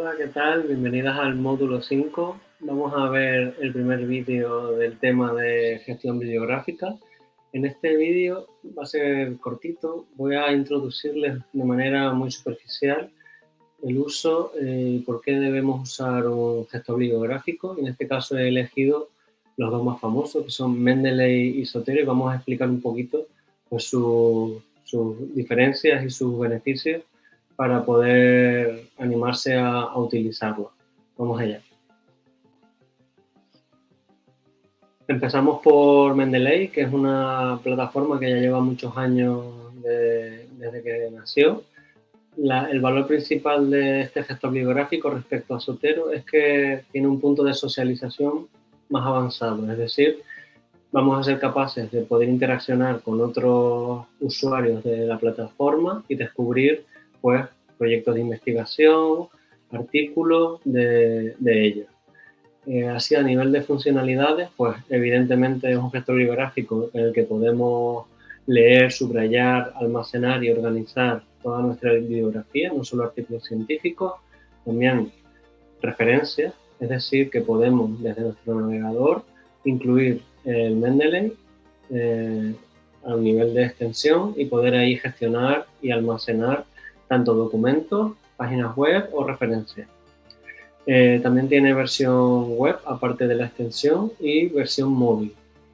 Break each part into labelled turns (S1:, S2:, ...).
S1: Hola, ¿qué tal? Bienvenidas al módulo 5. Vamos a ver el primer vídeo del tema de gestión bibliográfica. En este vídeo va a ser cortito. Voy a introducirles de manera muy superficial el uso y por qué debemos usar un gestor bibliográfico. En este caso he elegido los dos más famosos, que son Mendeley y Zotero, y vamos a explicar un poquito pues, sus diferencias y sus beneficios para poder animarse a utilizarlo. Vamos allá. Empezamos por Mendeley, que es una plataforma que ya lleva muchos años desde que nació. El valor principal de este gestor bibliográfico respecto a Zotero es que tiene un punto de socialización más avanzado, es decir, vamos a ser capaces de poder interaccionar con otros usuarios de la plataforma y descubrir pues, proyectos de investigación, artículos de ellos. Así, a nivel de funcionalidades, pues evidentemente es un gestor bibliográfico en el que podemos leer, subrayar, almacenar y organizar toda nuestra bibliografía, no solo artículos científicos, también referencias, es decir, que podemos desde nuestro navegador incluir el Mendeley a nivel de extensión y poder ahí gestionar y almacenar tanto documentos, páginas web o referencias. También tiene versión web, aparte de la extensión, y versión móvil,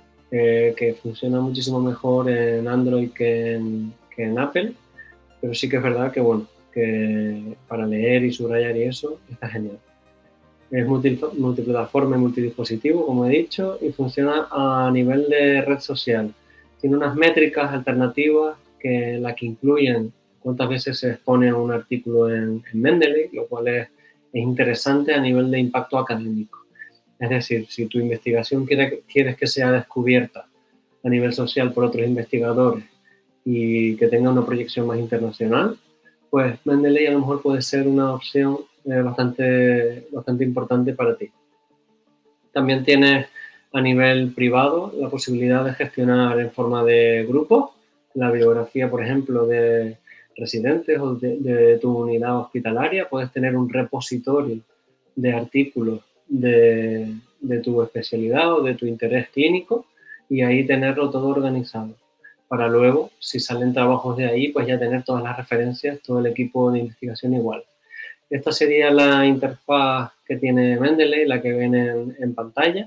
S1: que funciona muchísimo mejor en Android que en Apple, pero sí que es verdad que, bueno, que para leer y subrayar y eso está genial. Es multiplataforma y multidispositivo, como he dicho, y funciona a nivel de red social. Tiene unas métricas alternativas que incluyen cuántas veces se expone un artículo en Mendeley, lo cual es interesante a nivel de impacto académico. Es decir, si tu investigación quieres que sea descubierta a nivel social por otros investigadores y que tenga una proyección más internacional, pues Mendeley a lo mejor puede ser una opción bastante importante para ti. También tienes a nivel privado la posibilidad de gestionar en forma de grupos la bibliografía, por ejemplo, de residentes o de tu unidad hospitalaria. Puedes tener un repositorio de artículos de tu especialidad o de tu interés clínico y ahí tenerlo todo organizado para luego, si salen trabajos de ahí, pues ya tener todas las referencias, todo el equipo de investigación igual. Esta sería la interfaz que tiene Mendeley, la que ven en pantalla.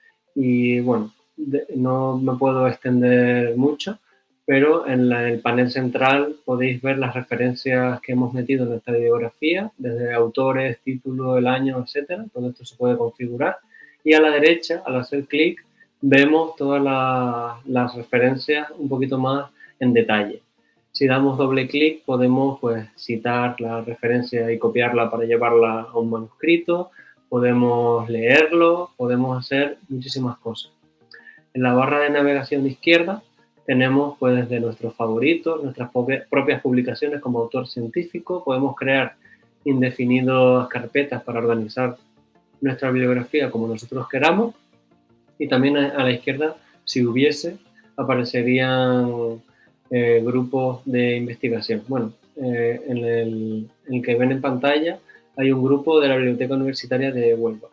S1: Y bueno, no me puedo extender mucho, pero en el panel central podéis ver las referencias que hemos metido en nuestra bibliografía, desde autores, título, el año, etcétera. Todo esto se puede configurar. Y a la derecha, al hacer clic, vemos todas las referencias un poquito más en detalle. Si damos doble clic, podemos pues, citar la referencia y copiarla para llevarla a un manuscrito. Podemos leerlo, podemos hacer muchísimas cosas. En la barra de navegación izquierda tenemos pues desde nuestros favoritos, nuestras propias publicaciones como autor científico, podemos crear indefinidas carpetas para organizar nuestra bibliografía como nosotros queramos, y también a la izquierda, si hubiese, aparecerían grupos de investigación. Bueno, en el que ven en pantalla hay un grupo de la Biblioteca Universitaria de Huelva.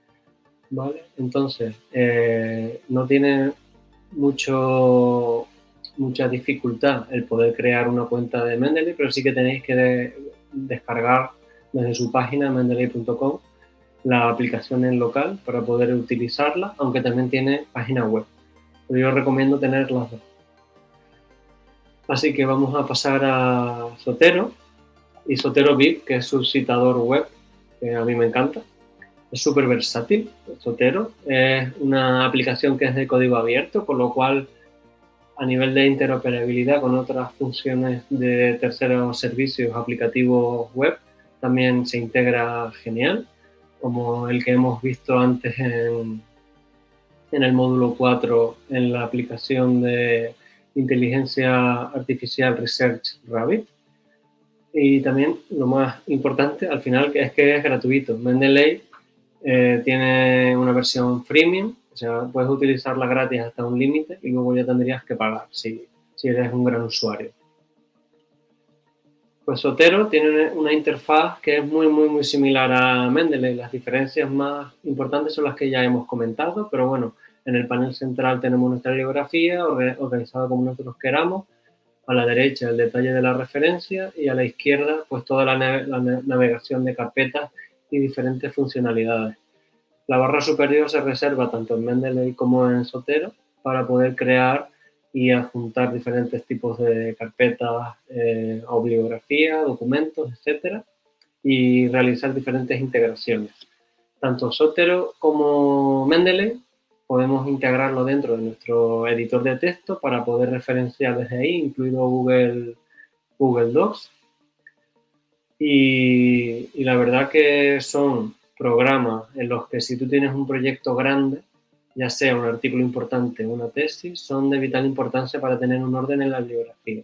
S1: ¿Vale? Entonces, no tiene mucha dificultad el poder crear una cuenta de Mendeley, pero sí que tenéis que descargar desde su página mendeley.com la aplicación en local para poder utilizarla, aunque también tiene página web. Pero yo recomiendo tener las dos. Así que vamos a pasar a Zotero y Zotero VIP, que es su citador web, que a mí me encanta. Es súper versátil, Zotero. Es una aplicación que es de código abierto, con lo cual a nivel de interoperabilidad con otras funciones de terceros servicios aplicativos web también se integra genial, como el que hemos visto antes en el módulo 4 en la aplicación de inteligencia artificial Research Rabbit. Y también lo más importante al final es que es gratuito. Mendeley tiene una versión freemium, o sea, puedes utilizarla gratis hasta un límite y luego ya tendrías que pagar si eres un gran usuario. Pues Zotero tiene una interfaz que es muy similar a Mendeley. Las diferencias más importantes son las que ya hemos comentado, pero bueno, en el panel central tenemos nuestra bibliografía organizada como nosotros queramos. A la derecha el detalle de la referencia y a la izquierda pues toda la navegación de carpetas y diferentes funcionalidades. La barra superior se reserva tanto en Mendeley como en Zotero para poder crear y adjuntar diferentes tipos de carpetas o bibliografía, documentos, etcétera, y realizar diferentes integraciones. Tanto Zotero como Mendeley podemos integrarlo dentro de nuestro editor de texto para poder referenciar desde ahí, incluido Google Docs. Y la verdad que son programas en los que si tú tienes un proyecto grande, ya sea un artículo importante o una tesis, son de vital importancia para tener un orden en la bibliografía.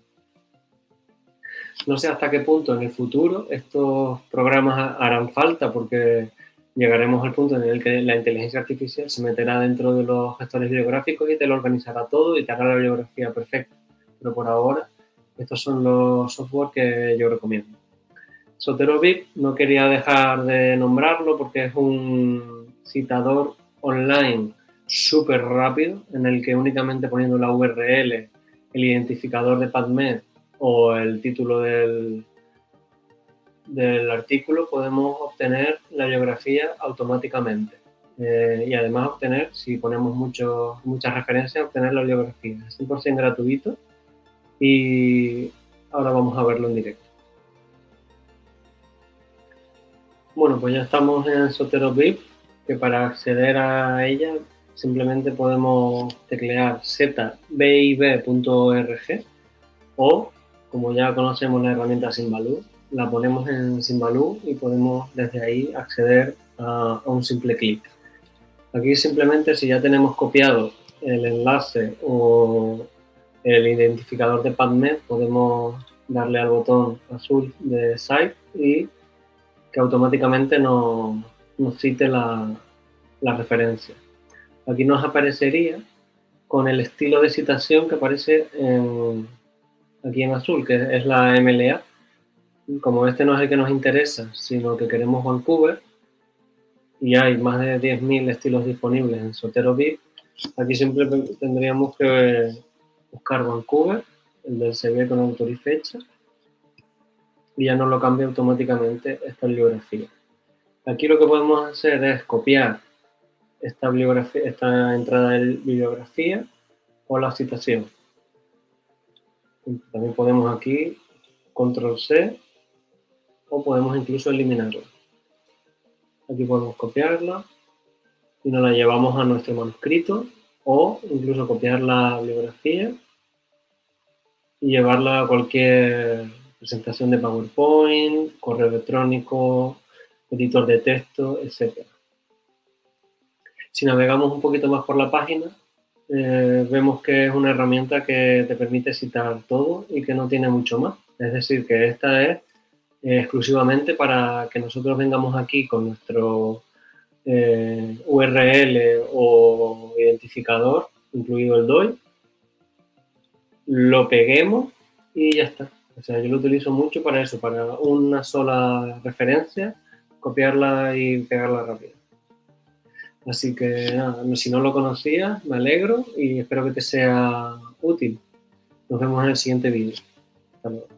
S1: No sé hasta qué punto en el futuro estos programas harán falta porque llegaremos al punto en el que la inteligencia artificial se meterá dentro de los gestores bibliográficos y te lo organizará todo y te hará la bibliografía perfecta. Pero por ahora, estos son los software que yo recomiendo. Zotero VIP no quería dejar de nombrarlo porque es un citador online súper rápido en el que únicamente poniendo la URL, el identificador de PubMed o el título del artículo podemos obtener la bibliografía automáticamente. Y además obtener, si ponemos muchas referencias, obtener la bibliografía. Es 100% gratuito y ahora vamos a verlo en directo. Bueno, pues ya estamos en Zotero VIP, que para acceder a ella simplemente podemos teclear zbib.org o, como ya conocemos la herramienta Symbaloo, la ponemos en Symbaloo y podemos desde ahí acceder a un simple clic. Aquí simplemente si ya tenemos copiado el enlace o el identificador de PubMed, podemos darle al botón azul de Site y que automáticamente nos cite la referencia. Aquí nos aparecería con el estilo de citación que aparece aquí en azul, que es la MLA. Como este no es el que nos interesa, sino que queremos Vancouver, y hay más de 10.000 estilos disponibles en Zotero VIP, aquí siempre tendríamos que buscar Vancouver, el del CV con autor y fecha, y ya nos lo cambia automáticamente esta bibliografía. Aquí lo que podemos hacer es copiar esta entrada de bibliografía o la citación. También podemos aquí control C o podemos incluso eliminarla. Aquí podemos copiarla y nos la llevamos a nuestro manuscrito o incluso copiar la bibliografía y llevarla a cualquier presentación de PowerPoint, correo electrónico, editor de texto, etc. Si navegamos un poquito más por la página, vemos que es una herramienta que te permite citar todo y que no tiene mucho más. Es decir, que esta es exclusivamente para que nosotros vengamos aquí con nuestro URL o identificador, incluido el DOI, lo peguemos y ya está. O sea, yo lo utilizo mucho para eso, para una sola referencia, copiarla y pegarla rápido. Así que nada, si no lo conocías, me alegro y espero que te sea útil. Nos vemos en el siguiente vídeo. Hasta luego.